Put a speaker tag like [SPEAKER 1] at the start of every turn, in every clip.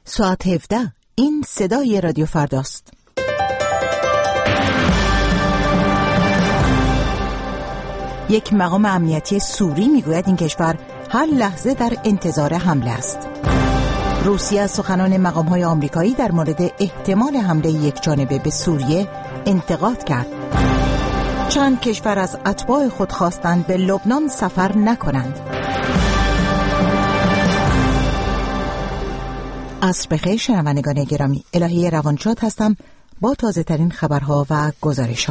[SPEAKER 1] ساعت 17. این صدای رادیو فرداست. یک مقام امنیتی سوری میگوید این کشور هر لحظه در انتظار حمله است. روسیه از سخنان مقام‌های آمریکایی در مورد احتمال حمله یکجانبه به سوریه انتقاد کرد. چند کشور از اتباع خود خواستند به لبنان سفر نکنند. عصر بخیر شنوندگان گرامی، الهی روانشاد هستم با تازه ترین خبرها و گزارش‌ها.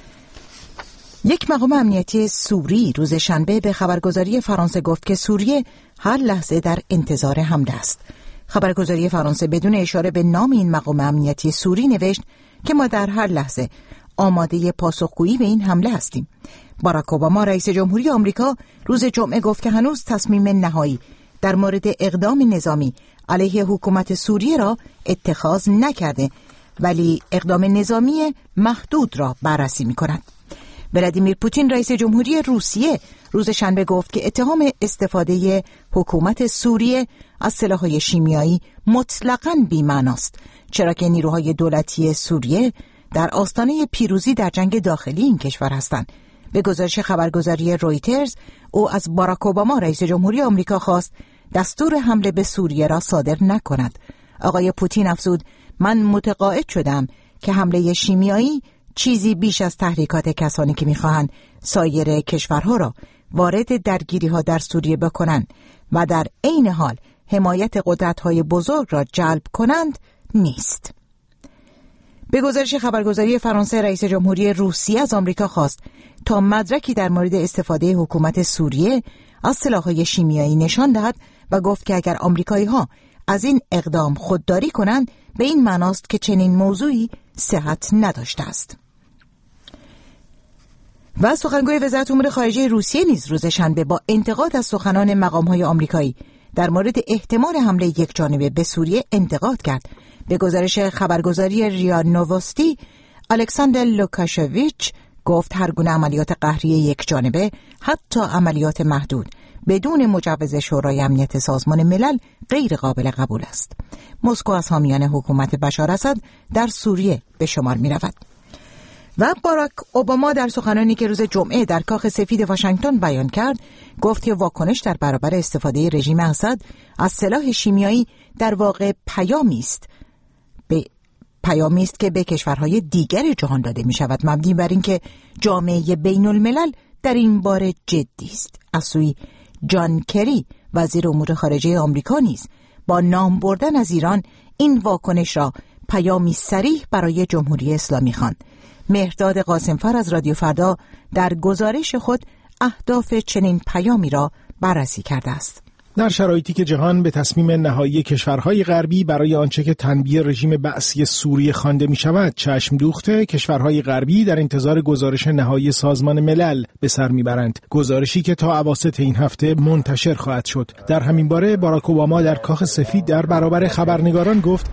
[SPEAKER 1] یک مقام امنیتی سوری روز شنبه به خبرگزاری فرانسه گفت که سوریه هر لحظه در انتظار حمله است. خبرگزاری فرانسه بدون اشاره به نام این مقام امنیتی سوری نوشت که ما در هر لحظه آماده پاسخگویی به این حمله هستیم. باراک اوباما رئیس جمهوری آمریکا روز جمعه گفت که هنوز تصمیم نهایی در مورد اقدام نظامی علیه حکومت سوریه را اتخاذ نکرده، ولی اقدام نظامی محدود را بررسی می‌کند. ولادیمیر پوتین رئیس جمهوری روسیه روز شنبه گفت که اتهام استفاده حکومت سوریه از سلاح‌های شیمیایی مطلقاً بی‌معناست، چرا که نیروهای دولتی سوریه در آستانه پیروزی در جنگ داخلی این کشور هستند. به گزارش خبرگزاری رویترز، او از باراک اوباما رئیس جمهوری آمریکا خواست دستور حمله به سوریه را صادر نکند. آقای پوتین افزود: من متقاعد شدم که حمله شیمیایی چیزی بیش از تحریکات کسانی که می‌خواهند سایر کشورها را وارد درگیری‌ها در سوریه بکنند و در عین حال حمایت قدرت‌های بزرگ را جلب کنند نیست. به گزارش خبرگزاری فرانسه، رئیس جمهوری روسیه از آمریکا خواست تا مدرکی در مورد استفاده حکومت سوریه از سلاح‌های شیمیایی نشان دهد و گفت که اگر آمریکایی‌ها از این اقدام خودداری کنند، به این معناست که چنین موضوعی صحت نداشته است. و سخنگوی وزارت امور خارجه روسیه نیز روز شنبه با انتقاد از سخنان مقام‌های آمریکایی در مورد احتمال حمله یکجانبه به سوریه انتقاد کرد. به گزارش خبرگزاری ریا نووستی، الکساندر لوکاشویچ گفت هر گونه عملیات قهری یکجانبه، حتی عملیات محدود بدون مجوز شورای امنیت سازمان ملل، غیر قابل قبول است. مسکو از حامیان حکومت بشار اسد در سوریه به شمار می رود. و باراک اوباما در سخنانی که روز جمعه در کاخ سفید واشنگتن بیان کرد، گفت که واکنش در برابر استفاده رژیم اسد از سلاح شیمیایی در واقع پیامی است که به کشورهای دیگر جهان داده می شود، مبنی بر اینکه جامعه بین الملل در این باره جدی است. از سوی جان کری وزیر امور خارجه آمریکا نیز با نام بردن از ایران این واکنش را پیامی صریح برای جمهوری اسلامی خواند. مهرداد قاسمفر از رادیو فردا در گزارش خود اهداف چنین پیامی را بررسی کرده است.
[SPEAKER 2] در شرایطی که جهان به تصمیم نهایی کشورهای غربی برای آنچه که تنبیه رژیم بعثی سوریه خوانده می شود چشم دوخته، کشورهای غربی در انتظار گزارش نهایی سازمان ملل به سر می برند. گزارشی که تا اواسط این هفته منتشر خواهد شد. در همین باره باراک اوباما در کاخ سفید در برابر خبرنگاران گفت: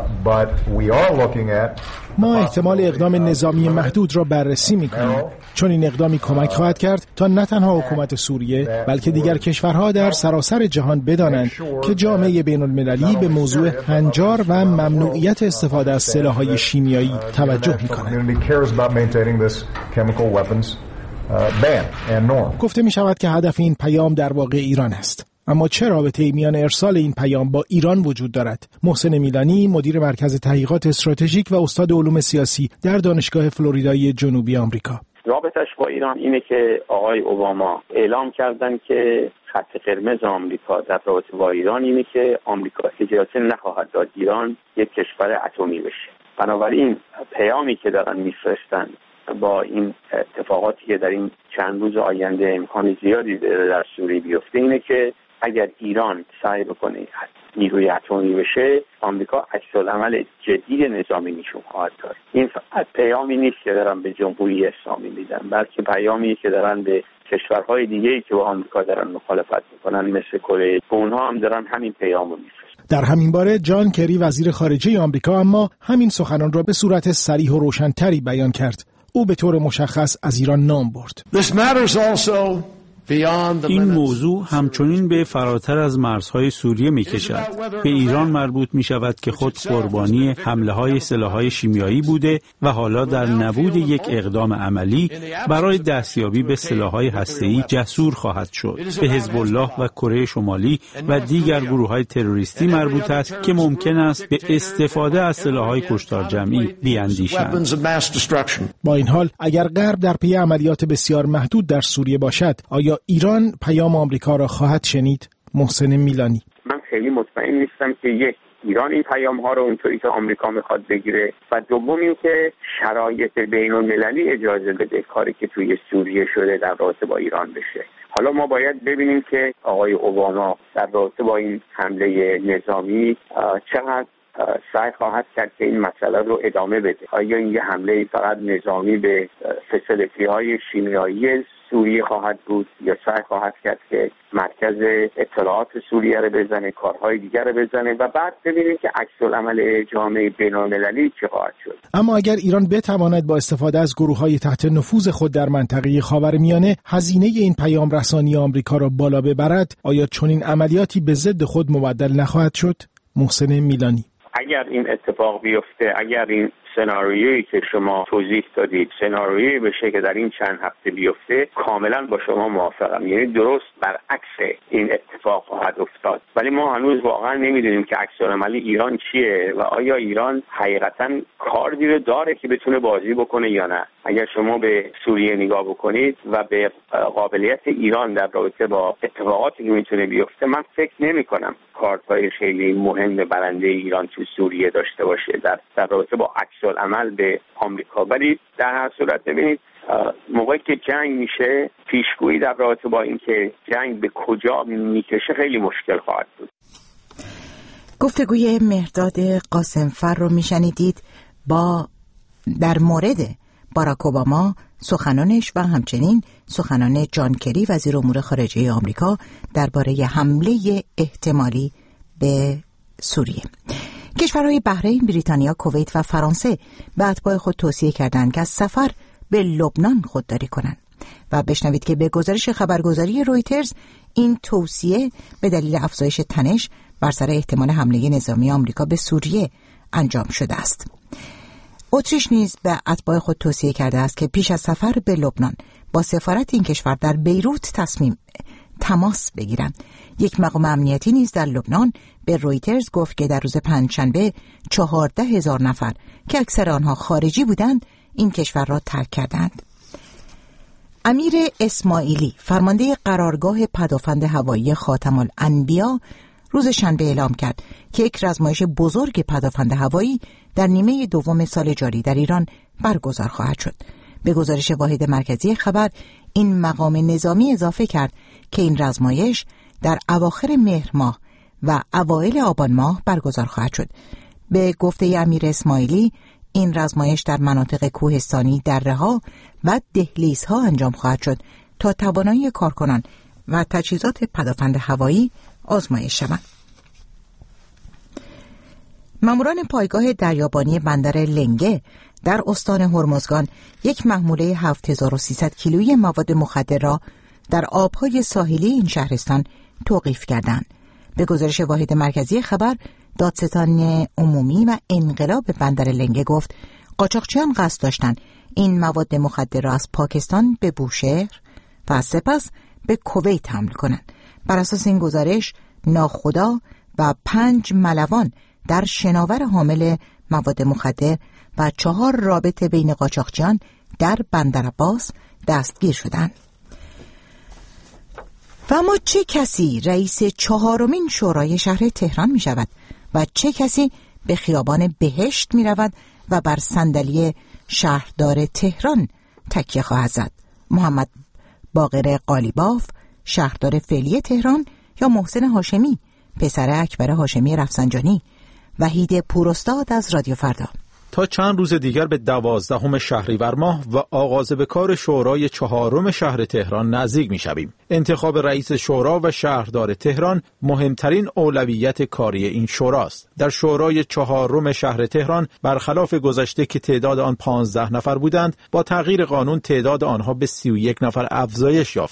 [SPEAKER 2] ما احتمال اقدام نظامی محدود را بررسی می‌کنیم، چون این اقدامی کمک خواهد کرد تا نه تنها حکومت سوریه بلکه دیگر کشورها در سراسر جهان بدانند که جامعه بین‌المللی به موضوع هنجار و ممنوعیت استفاده از سلاح‌های شیمیایی توجه می‌کند. گفته می‌شود که هدف این پیام در واقع ایران است. اما چه رابطه‌ای میان ارسال این پیام با ایران وجود دارد؟ محسن میلانی، مدیر مرکز تحقیقات استراتژیک و استاد علوم سیاسی در دانشگاه فلوریدای جنوبی آمریکا:
[SPEAKER 3] رابطش با ایران اینه که آقای اوباما اعلام کردن که خط قرمز آمریکا در رابطه با ایران اینه که آمریکا اجازه نخواهد داد ایران یک کشور اتمی بشه. بنابراین پیامی که دارن میفرستن با این اتفاقاتی که در این چند روز آینده امکان زیادی در سوریه بیفته اینه که اگر ایران سعی بکنه نیروی اتمی بشه، آمریکا عکس‌العمل جدی نظامی نشون خواهد داد. این فقط پیامی نیست که دارن به جمهوری اسلامی میدن، بلکه پیامی که دارن به کشورهای دیگه‌ای که با آمریکا دارن مخالفت میکنن مثل کره، به اونها هم دارن همین پیامو میفرستن.
[SPEAKER 2] در همین باره جان کری وزیر خارجه آمریکا اما همین سخنان را به صورت صریح و روشن‌تری بیان کرد. او به طور مشخص از ایران نام برد.
[SPEAKER 4] This matters also این موضوع همچنین به فراتر از مرزهای سوریه می‌کشد. به ایران مربوط می‌شود که خود قربانی حمله‌های سلاح‌های شیمیایی بوده و حالا در نبود یک اقدام عملی برای دستیابی به سلاح‌های هسته‌ای جسور خواهد شد. به حزب الله و کره شمالی و دیگر گروه‌های تروریستی مربوط است که ممکن است به استفاده از سلاح‌های کشتار جمعی بیاندیشند.
[SPEAKER 2] با این حال اگر غرب در پی عملیات بسیار محدود در سوریه باشد، آیا ایران پیام آمریکا را خواهد شنید؟ محسن میلانی:
[SPEAKER 3] من خیلی مطمئن نیستم که یک، ایران این پیام ها رو اونطوری که آمریکا میخواد بگیره، و دوم این که شرایط بین المللی اجازه بده کاری که توی سوریه شده در رابطه با ایران بشه. حالا ما باید ببینیم که آقای اوباما در رابطه با این حمله نظامی چقدر سعی خواهد کرد که این مسئله رو ادامه بده. آیا این یه حمله فقط نظامی به فسیلیتی‌های شیمیایی سوریه خواهد بود یا سعی خواهد کرد که مرکز اطلاعات سوریه رو بزنه، کارهای دیگر رو بزنه و بعد ببینیم که عکس‌العمل جامعه بین‌المللی چه خواهد شد.
[SPEAKER 2] اما اگر ایران بتواند با استفاده از گروه‌های تحت نفوذ خود در منطقه خاورمیانه هزینه این پیام رسانی آمریکا را بالا ببرد، آیا چنین عملیاتی به ضد خود مبدل نخواهد شد؟ محسن میلانی:
[SPEAKER 3] اگر این اتفاق بیفته، اگر این سناریویی که شما توضیح دادید سناریویی بشه که در این چند هفته بیفته، کاملا با شما موافقم. یعنی درست برعکس این اتفاق خواهد افتاد. ولی ما هنوز واقعا نمیدونیم که عکس‌العمل ایران چیه و آیا ایران حقیقتا کاردی رو داره که بتونه بازی بکنه یا نه. اگر شما به سوریه نگاه بکنید و به قابلیت ایران در رابطه با اتفاقاتی که میتونه بیفته، من فکر نمی‌کنم کارت‌های خیلی مهم برنده ایران تو سوریه داشته باشه در رابطه با عکس‌العمل به آمریکا. ولی در هر صورت ببینید موقعی که جنگ میشه، پیشگویی در رابطه با اینکه جنگ به کجا میکشه خیلی مشکل خواهد بود.
[SPEAKER 1] گفتگوی مهرداد قاسمفر رو میشنیدید با در مورد باراک اوباما، سخنانش و همچنین سخنان جان کری وزیر امور خارجه آمریکا درباره حمله احتمالی به سوریه. کشورهای بحرین، بریتانیا، کویت و فرانسه به اتباع خود توصیه کردند که از سفر به لبنان خودداری کنند و بشنوید که به گزارش خبرگزاری رویترز این توصیه به دلیل افزایش تنش بر سر احتمال حمله نظامی آمریکا به سوریه انجام شده است. اتریش نیز به اتباع خود توصیه کرده است که پیش از سفر به لبنان با سفارت این کشور در بیروت تماس بگیرند. یک مقام امنیتی نیز در لبنان به رویترز گفت که در روز پنجشنبه 14,000 نفر که اکثر آنها خارجی بودند این کشور را ترک کردند. امیر اسماعیلی، فرمانده قرارگاه پدافند هوایی خاتم الانبیا، روز شنبه اعلام کرد که یک رزمایش بزرگ پدافند هوایی در نیمه دوم سال جاری در ایران برگزار خواهد شد. به گزارش واحد مرکزی خبر، این مقام نظامی اضافه کرد که این رزمایش در اواخر مهر ماه و اوایل آبان ماه برگزار خواهد شد. به گفته امیر اسماعیلی، این رزمایش در مناطق کوهستانی، دره‌ها و دهلیزها انجام خواهد شد تا توانایی کارکنان و تجهیزات پدافند هوایی آزمایش شوند. ماموران پایگاه دریابانی بندر لنگه در استان هرمزگان یک محموله 7300 کیلویی مواد مخدر را در آبهای ساحلی این شهرستان توقیف کردند. به گزارش واحد مرکزی خبر، دادستان عمومی و انقلاب بندر لنگه گفت قاچاقچیان قصد داشتند این مواد مخدر را از پاکستان به بوشهر و سپس به کویت حمل کنند. بر اساس این گزارش، ناخدا و 5 ملوان در شناور حامل مواد مخدر و 4 رابطه بین قاچاقچیان در بندر عباس دستگیر شدند. و اما چه کسی رئیس 4مین شورای شهر تهران می شود و چه کسی به خیابان بهشت می رود و بر صندلی شهردار تهران تکیه خواهد زد؟ محمد باقر قالیباف، شهردار فعلی تهران، یا محسن هاشمی، پسر اکبر هاشمی رفسنجانی؟ وحید پوراستاد از رادیو فردا.
[SPEAKER 5] تا چند روز دیگر به 12 شهریور ماه و آغاز به کار شورای 4 شهر تهران نزدیک می‌شویم. انتخاب رئیس شورا و شهردار تهران مهمترین اولویت کاری این شوراست. در شورای 4 شهر تهران برخلاف گذشته که تعداد آن 15 نفر بودند، با تغییر قانون تعداد آنها به 31 نفر افزایش یافته است.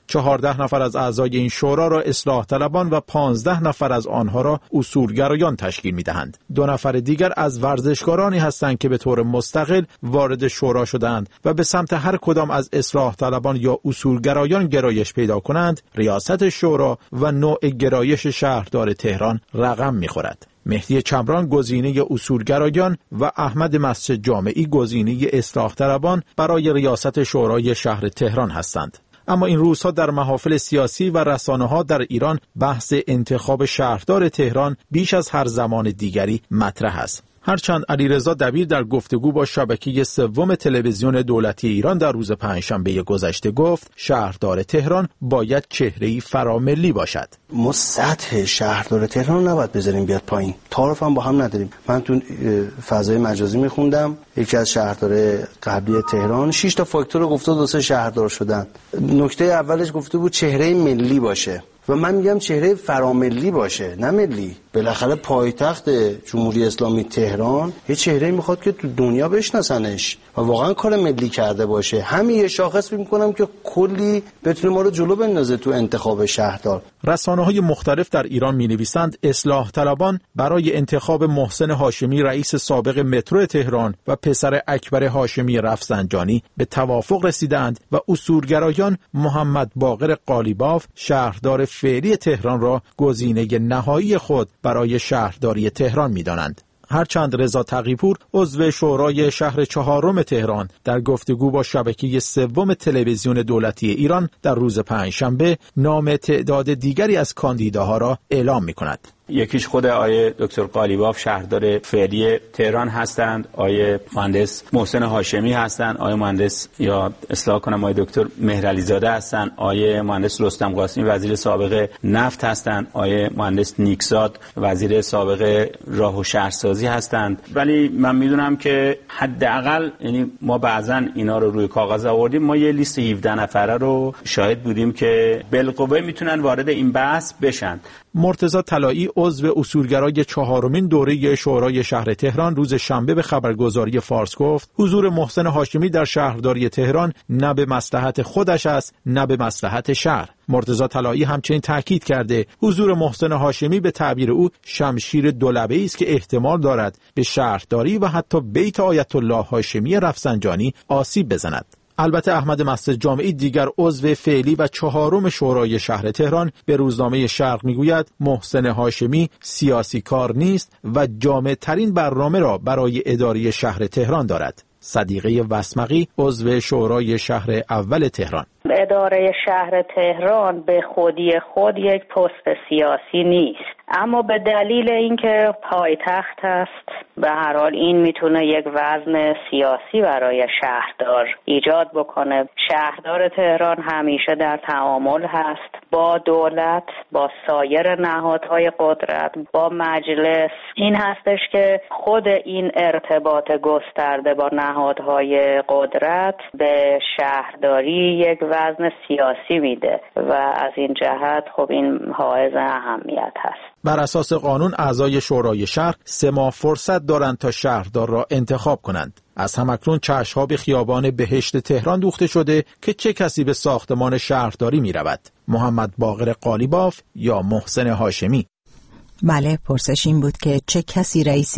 [SPEAKER 5] 14 نفر از اعضای این شورا را اصلاح طلبان و 15 نفر از آنها را اصولگرایان تشکیل می‌دهند. 2 نفر دیگر از ورزشکارانی هستند که به طور مستقل وارد شورا شدند و به سمت هر کدام از اصلاح طلبان یا اصولگرایان گرایش پیدا کنند، ریاست شورا و نوع گرایش شهردار تهران رقم می‌خورد. مهدی چمران گزینه اصولگرایان و احمد مسجد جامعی گزینه اصلاح طلبان برای ریاست شورای شهر تهران هستند. اما این روزها در محافل سیاسی و رسانه‌ها در ایران بحث انتخاب شهردار تهران بیش از هر زمان دیگری مطرح است. هرچند علیرضا دبیر در گفتگو با شبکه سوم تلویزیون دولتی ایران در روز پنجشنبه گذشته گفت شهردار تهران باید چهره‌ای فراملی باشد.
[SPEAKER 6] ما سطح شهردار تهران نباید بذاریم بیاد پایین. تعارف هم با هم نداریم. من تو فضای مجازی میخوندم یکی از شهردار قبلی تهران 6 تا فاکتور گفته 2 شهردار شدن. نکته اولش گفته بود چهره ملی باشه و من میگم چهره فراملی باشه نه ملی. بالاخره پایتخت جمهوری اسلامی تهران یه چهره میخواد که تو دنیا بشناسنش و واقعا کار ملی کرده باشه. همین یه شاخص میکنم که کلی بتونه ما رو جلو بندازه تو انتخاب شهردار.
[SPEAKER 5] رسانه‌های مختلف در ایران می‌نویسند اصلاح طلبان برای انتخاب محسن هاشمی رئیس سابق مترو تهران و پسر اکبر هاشمی رفسنجانی به توافق رسیدند و اصولگرایان محمد باقر قالیباف شهردار فعلی تهران را گزینه نهایی خود برای شهرداری تهران می‌دانند. هرچند رضا تقی‌پور عضو شورای شهر 4 تهران در گفتگو با شبکه سوم تلویزیون دولتی ایران در روز پنجشنبه نام تعداد دیگری از کاندیداها را اعلام می‌کند.
[SPEAKER 7] یکیش خود آیه دکتر قالیباف شهردار فعلی تهران هستند، آیه مهندس محسن هاشمی هستند، آیه مهندس یا اصلاح کنم آیه دکتر مهرعلی زاده هستند، آیه مهندس رستم قاسمی وزیر سابق نفت هستند، آیه مهندس نیکزاد وزیر سابق راه و شهرسازی هستند. ولی من میدونم که حداقل یعنی ما بعضا اینا رو روی کاغذ آوردیم، ما یه لیست 17 نفره رو شاهد بودیم که بالقوه میتونن وارد این بحث بشن.
[SPEAKER 5] مرتضی طلایی عضو اصولگرای 4مین دوره شورای شهر تهران روز شنبه به خبرگزاری فارس گفت حضور محسن هاشمی در شهرداری تهران نه به مصلحت خودش است نه به مصلحت شهر. مرتضی طلایی همچنین تاکید کرده حضور محسن هاشمی به تعبیر او شمشیر دولبه‌ای است که احتمال دارد به شهرداری و حتی بیت آیت الله هاشمی رفسنجانی آسیب بزند. البته احمد مسجد جامعی دیگر عضو فعلی و 4 شورای شهر تهران به روزنامه شرق میگوید محسن هاشمی سیاسی کار نیست و جامع ترین برنامه را برای اداره شهر تهران دارد. صدیقه وسمقی عضو شورای شهر اول تهران:
[SPEAKER 8] اداره شهر تهران به خودی خود یک پست سیاسی نیست، اما به دلیل اینکه پایتخت است به هر حال این میتونه یک وزن سیاسی برای شهردار ایجاد بکنه. شهردار تهران همیشه در تعامل هست با دولت، با سایر نهادهای قدرت، با مجلس. این هستش که خود این ارتباط گسترده با نهادهای قدرت به شهرداری یک وزن سیاسی میده و از این جهت خب این حائز اهمیت هست.
[SPEAKER 5] بر اساس قانون اعضای شورای شهر 3 ماه فرصت دارند تا شهردار را انتخاب کنند. از همکنون چشم‌ها به خیابان بهشت تهران دوخته شده که چه کسی به ساختمان شهرداری می رود؟ محمد باقر قالیباف یا محسن هاشمی؟
[SPEAKER 1] بله، پرسش این بود که چه کسی رئیس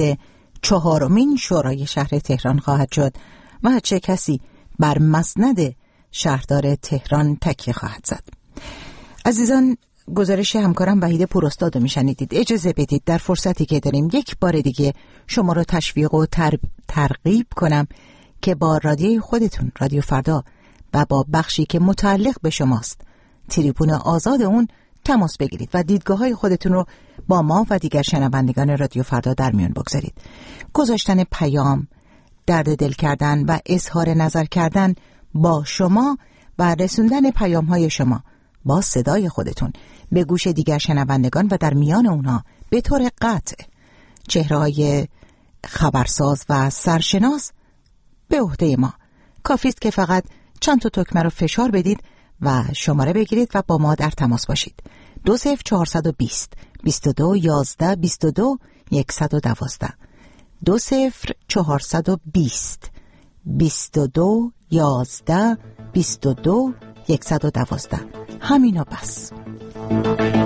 [SPEAKER 1] 4مین شورای شهر تهران خواهد شد و چه کسی بر مسند شهردار تهران تکیه خواهد زد. عزیزان، گزارش همکارم وحید پوراستاد رو میشنیدید. اجازه بدید در فرصتی که داریم یک بار دیگه شما رو تشویق و ترغیب کنم که با رادیوی خودتون، رادیو فردا، و با بخشی که متعلق به شماست، تریبون آزاد اون، تماس بگیرید و دیدگاه‌های خودتون رو با ما و دیگر شنوندگان رادیو فردا در میان بگذارید. گذاشتن پیام، درد دل کردن و اظهار نظر کردن با شما و رسوندن پیام‌های شما با صدای خودتون به گوش دیگر شنوندگان و در میان اونها به طور قطع چهره‌های خبرساز و سرشناس به عهده ما. کافی است که فقط چند تا تکمه رو فشار بدید و شماره بگیرید و با ما در تماس باشید. 20420 22 11 22 112 20420 22 11 22 112. همینا بس.